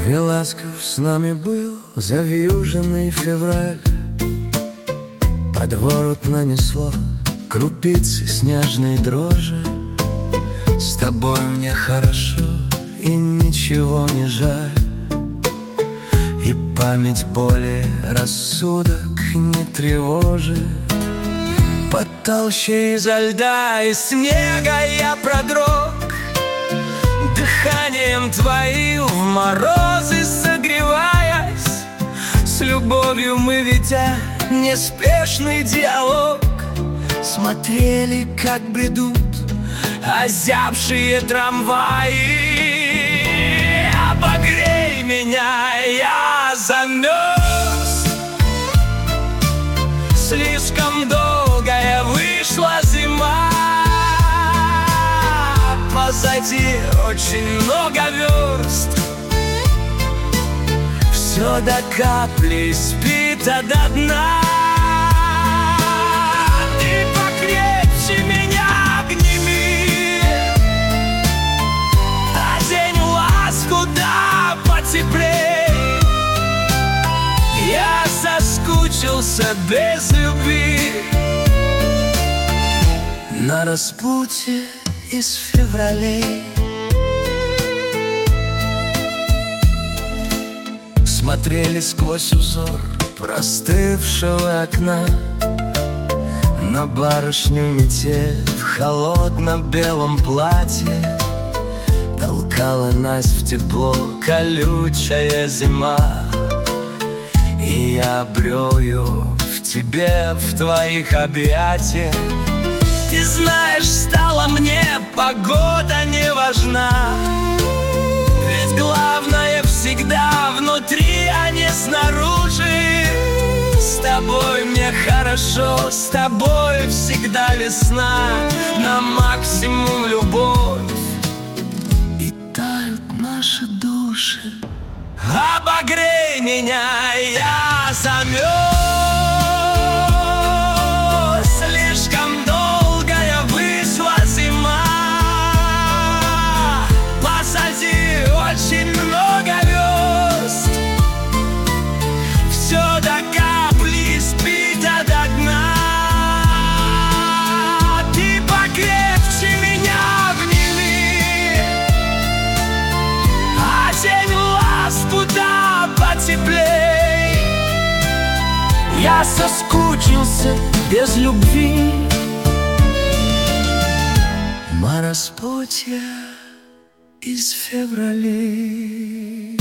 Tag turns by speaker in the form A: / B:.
A: И ласков с нами был завьюженный февраль. Под ворот нанесло крупицы снежной дрожи. С тобой мне хорошо и ничего не жаль. И память более рассудок не тревожит. Под толщей изо льда и снега я продрог, дыханием твоим в морозы согреваясь. С любовью мы, ведя неспешный диалог, смотрели, как бредут озябшие трамваи. Обогрей меня, я замерз. Слишком долгая вышла зима. Позади очень много верст. Все до капли спит до дна. Ты покрепче меня обними, одень ласку да потеплей. Я соскучился без любви на распутье из февралей. Смотрели сквозь узор простывшего окна на барышню метель в холодно-белом платье. Толкала нас в тепло колючая зима. И я обрел ее в тебе, в твоих объятиях. Ты знаешь, стала мне погода не важна, ведь главное всегда внутри, а не снаружи. С тобой мне хорошо, с тобой всегда весна, на максимум любовь, и тают наши души. Обогрей меня, я замерз. Слишком долгая вышла зима. Позади очень много верст. Все до капли спит до дна. Ты покрепче меня обними, одень ласку да потеплей. Я соскучился без любви на распутье из февралей.